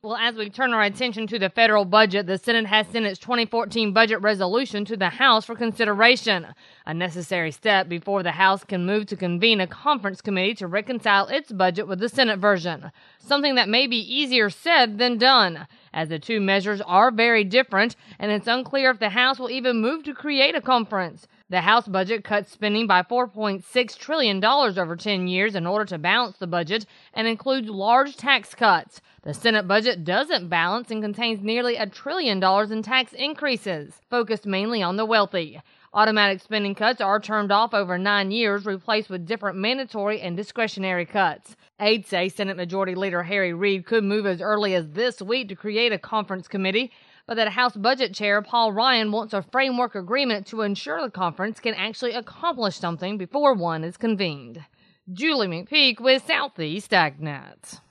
Well, as we turn our attention to the federal budget, the Senate has sent its 2014 budget resolution to the House for consideration, a necessary step before the House can move to convene a conference committee to reconcile its budget with the Senate version, something that may be easier said than done, as the two measures are very different, and it's unclear if the House will even move to create a conference. The House budget cuts spending by $4.6 trillion over 10 years in order to balance the budget and includes large tax cuts. The Senate budget doesn't balance and contains nearly $1 trillion in tax increases, focused mainly on the wealthy. Automatic spending cuts are turned off over 9 years, replaced with different mandatory and discretionary cuts. Aides say Senate Majority Leader Harry Reid could move as early as this week to create a conference committee, but that House Budget Chair Paul Ryan wants a framework agreement to ensure the conference can actually accomplish something before one is convened. Julie McPeak with Southeast AgNet.